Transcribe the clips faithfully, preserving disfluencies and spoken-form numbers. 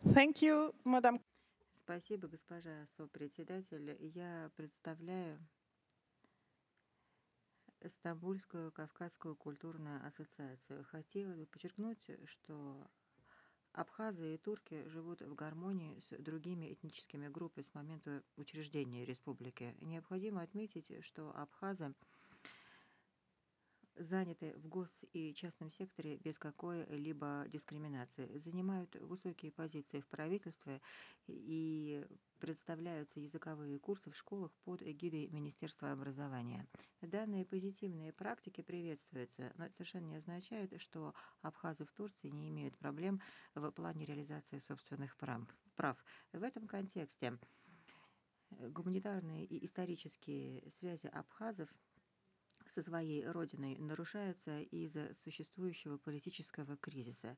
Thank you, Madam. Спасибо, госпожа сопредседатель. Я представляю Стамбульскую Кавказскую культурную ассоциацию. Хотела бы подчеркнуть, что абхазы и турки живут в гармонии с другими этническими группами с момента учреждения республики. Необходимо отметить, что абхазы заняты в гос- и частном секторе без какой-либо дискриминации, занимают высокие позиции в правительстве и представляются языковые курсы в школах под эгидой Министерства образования. Данные позитивные практики приветствуются, но это совершенно не означает, что абхазы в Турции не имеют проблем в плане реализации собственных прав. прав. В этом контексте гуманитарные и исторические связи абхазов со своей родиной нарушаются из-за существующего политического кризиса.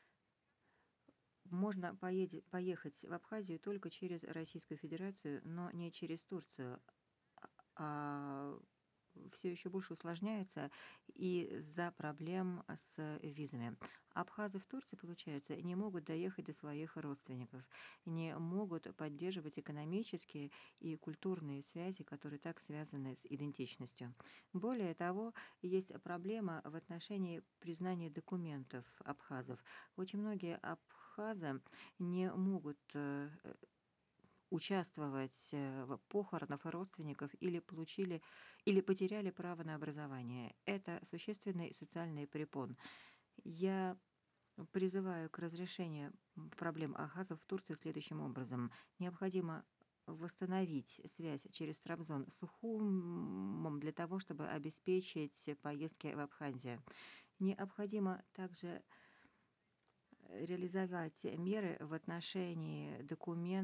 Можно поеде- поехать в Абхазию только через Российскую Федерацию, но не через Турцию, а все еще больше усложняется из-за проблем с визами. Абхазы в Турции, получается, не могут доехать до своих родственников, не могут поддерживать экономические и культурные связи, которые так связаны с идентичностью. Более того, есть проблема в отношении признания документов абхазов. Очень многие абхазы не могут э, участвовать э, в похоронах родственников или получили или потеряли право на образование. Это существенный социальный препон. Я призываю к разрешению проблем абхазов в Турции следующим образом. Необходимо восстановить связь через Трабзон с Сухумом для того, чтобы обеспечить поездки в Абхазию. Необходимо также реализовать меры в отношении документов,